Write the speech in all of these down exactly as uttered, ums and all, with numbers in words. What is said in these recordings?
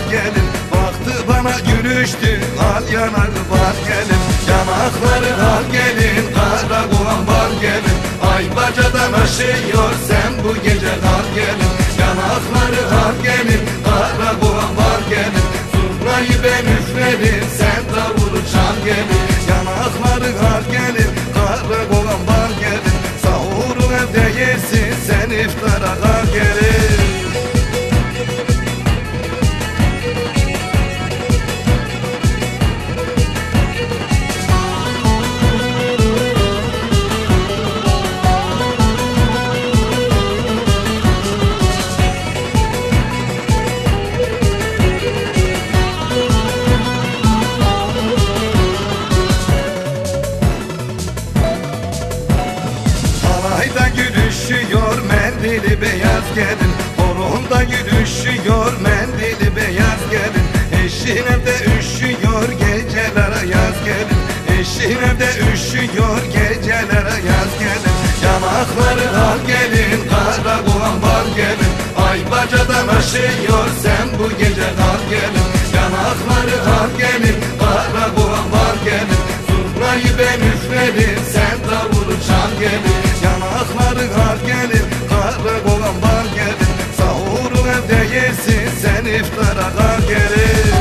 gelin. Baktı bana gülüştü al yanarı var gelin. Yanakları al gelin, karakolan var gelin. Ay bacadan aşıyor sen bu gece kal gelin. Yanakları al gelin, karakolan var gelin. Zurnayı ben üfledim sen davulu çal gelin. Yanakları al gelin, karakolan var gelin. Sahuru evde yersin sen iftara kal gelin. Halayda gülüşüyor mendili beyaz gelin. Horonda gülüşüyor mendili beyaz gelin. Eşin evde üşüyor gecelere yaz gelin. Eşin evde üşüyor gecelere yaz gelin. Yanakları al gelin, karakolan var gelin. Ay bacadan aşıyor sen bu gece kal gelin. Yanakları al gelin, karakolan var gelin. Zurnayı ben üfledim sen davulu çal gelin. Yanakları al gelin, karakolan var gelin. Sahuru evde yersin sen iftara kal gelin.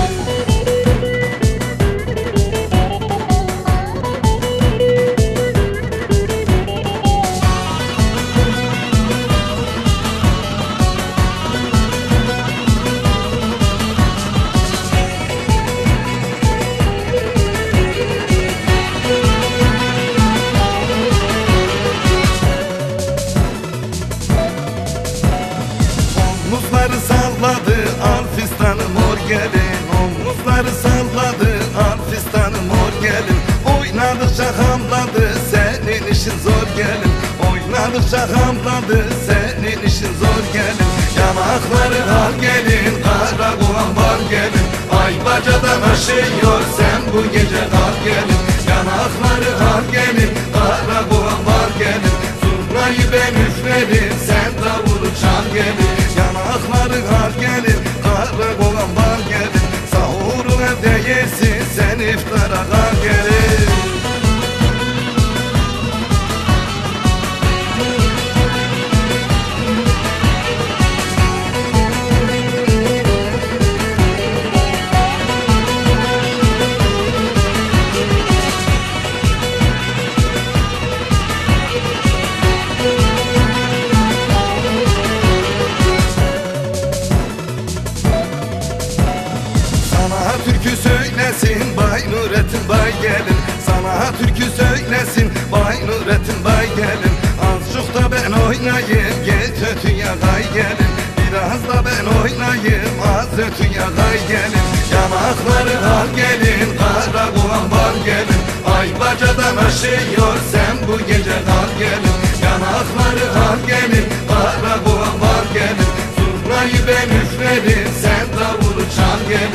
Omuzları salladı al fistanı mor gelin. Omuzları salladı al fistanı mor gelin. Oynadıkça hamladı senin işin zor gelin. Oynadıkça hamladı senin işin zor gelin. Yanakları al gelin, karakolan var gelin. Ay bacadan aşıyor sen bu gece kal gelin. Yanakları al gelin, karakolan var gelin. Zurnayı ben üfledim sen davulu çal gelin. Yanakları al gelin, karakolan var gelin. Sahuru evde yersin sen iftara kal gelin. Sana türkü söylesin Bay Nurettin Bay gelin. Sana türkü söylesin Bay Nurettin Bay gelin. Azıcık da ben oynayayım geç ötüye kay gelin. Biraz da ben oynayayım az ötüye kay gelin. Yanakları al gelin, karakolan var gelin. Ay bacadan aşıyor sen bu gece kal gelin. Yanakları al gelin, karakolan var gelin. Zurnayı ben üfledim sen davulu çal gelin.